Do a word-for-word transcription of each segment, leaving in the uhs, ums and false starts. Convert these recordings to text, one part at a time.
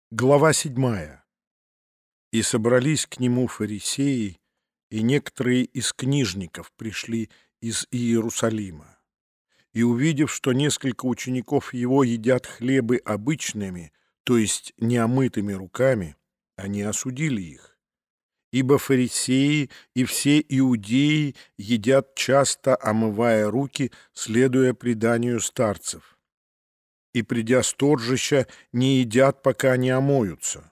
Глава седьмая. «И собрались к нему фарисеи, и некоторые из книжников пришли из Иерусалима. И, увидев, что несколько учеников его едят хлебы обычными, то есть неомытыми руками, они осудили их. Ибо фарисеи и все иудеи едят часто, омывая руки, следуя преданию старцев. И, придя с торжища, не едят, пока не омоются.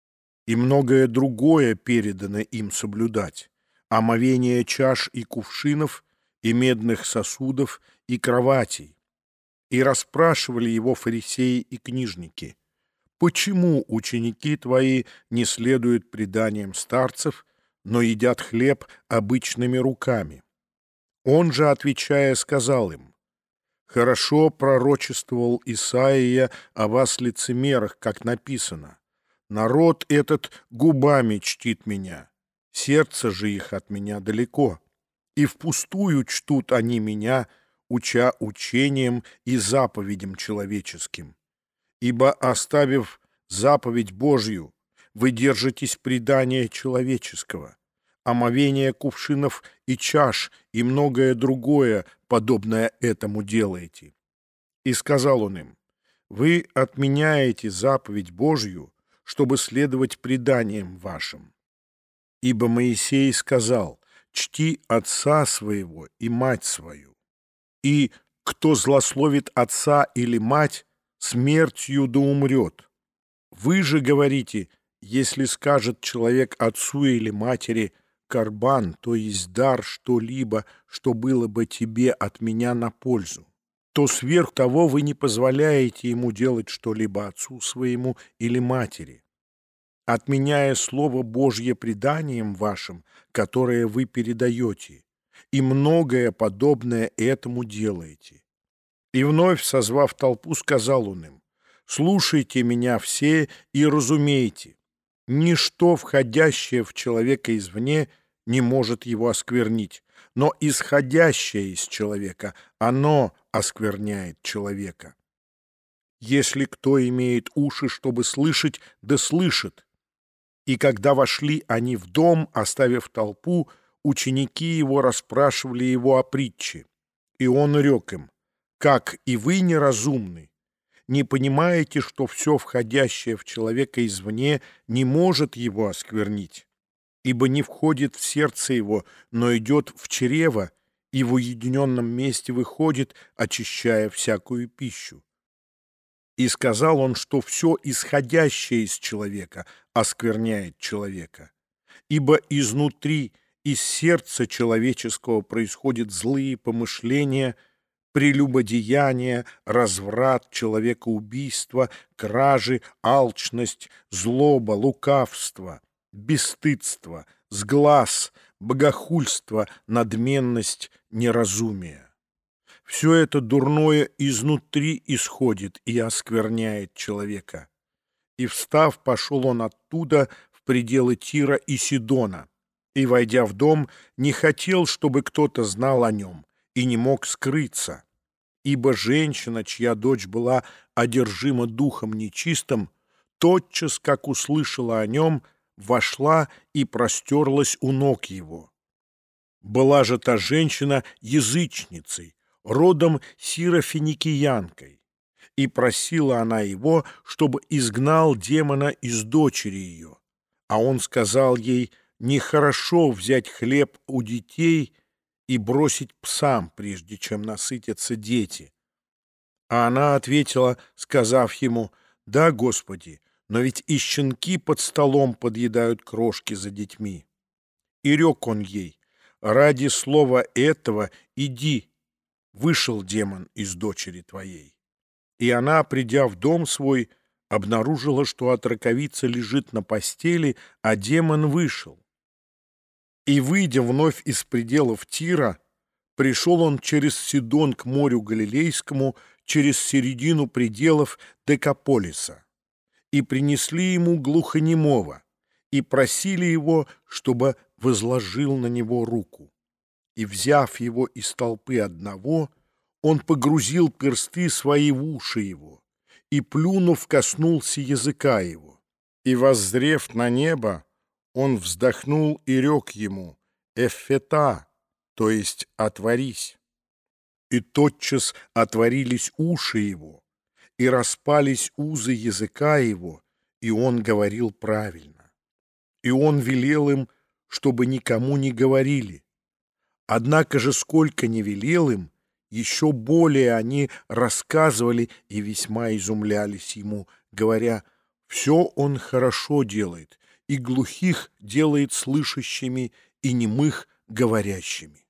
И многое другое передано им соблюдать: омовение чаш и кувшинов, и медных сосудов, и кроватей. И расспрашивали его фарисеи и книжники: почему ученики твои не следуют преданиям старцев, но едят хлеб обычными руками? Он же, отвечая, сказал им: хорошо пророчествовал Исаия о вас, лицемерах, как написано: народ этот губами чтит меня, сердце же их от меня далеко, и впустую чтут они меня, уча учением и заповедям человеческим. Ибо, оставив заповедь Божью, вы держитесь предания человеческого, омовения кувшинов и чаш и многое другое, подобное этому, делаете. И сказал он им: вы отменяете заповедь Божью, чтобы следовать преданиям вашим. Ибо Моисей сказал: чти отца своего и мать свою. И кто злословит отца или мать, смертью да умрет. Вы же говорите: если скажет человек отцу или матери: корбан, то есть дар, что-либо, что было бы тебе от меня на пользу, то сверх того вы не позволяете ему делать что-либо отцу своему или матери, отменяя Слово Божье преданием вашим, которое вы передаете, и многое подобное этому делаете. И вновь, созвав толпу, сказал он им: слушайте меня все и разумейте, ничто, входящее в человека извне, не может его осквернить, но исходящее из человека, оно оскверняет человека. Если кто имеет уши, чтобы слышать, да слышит. И когда вошли они в дом, оставив толпу, ученики его расспрашивали его о притче. И он рек им: как и вы неразумны, не понимаете, что все входящее в человека извне не может его осквернить, ибо не входит в сердце его, но идет в чрево, и в уединенном месте выходит, очищая всякую пищу. И сказал он, что все исходящее из человека оскверняет человека, ибо изнутри, из сердца человеческого происходят злые помышления, прелюбодеяние, разврат, человекоубийство, кражи, алчность, злоба, лукавство, бесстыдство, сглаз, богохульство, надменность, неразумие. Все это дурное изнутри исходит и оскверняет человека. И, встав, пошел он оттуда в пределы Тира и Сидона, и, войдя в дом, не хотел, чтобы кто-то знал о нем, и не мог скрыться. Ибо женщина, чья дочь была одержима духом нечистым, тотчас, как услышала о нем, вошла и простерлась у ног его. Была же та женщина язычницей, родом сирофиникиянкой, и просила она его, чтобы изгнал демона из дочери ее. А он сказал ей: нехорошо взять хлеб у детей и бросить псам, прежде чем насытятся дети. А она ответила, сказав ему: да, Господи, но ведь и щенки под столом подъедают крошки за детьми. И рек он ей: ради слова этого иди, вышел демон из дочери твоей. И она, придя в дом свой, обнаружила, что отроковица лежит на постели, а демон вышел. И, выйдя вновь из пределов Тира, пришел он через Сидон к морю Галилейскому, через середину пределов Декаполиса. И принесли ему глухонемого, и просили его, чтобы возложил на него руку. И, взяв его из толпы одного, он погрузил персты свои в уши его и, плюнув, коснулся языка его. И, воззрев на небо, он вздохнул и рек ему: «Эффета», то есть «отворись». И тотчас отворились уши его, и распались узы языка его, и он говорил правильно. И он велел им, чтобы никому не говорили. Однако же, сколько не велел им, еще более они рассказывали и весьма изумлялись ему, говоря: «Все он хорошо делает, и глухих делает слышащими, и немых говорящими».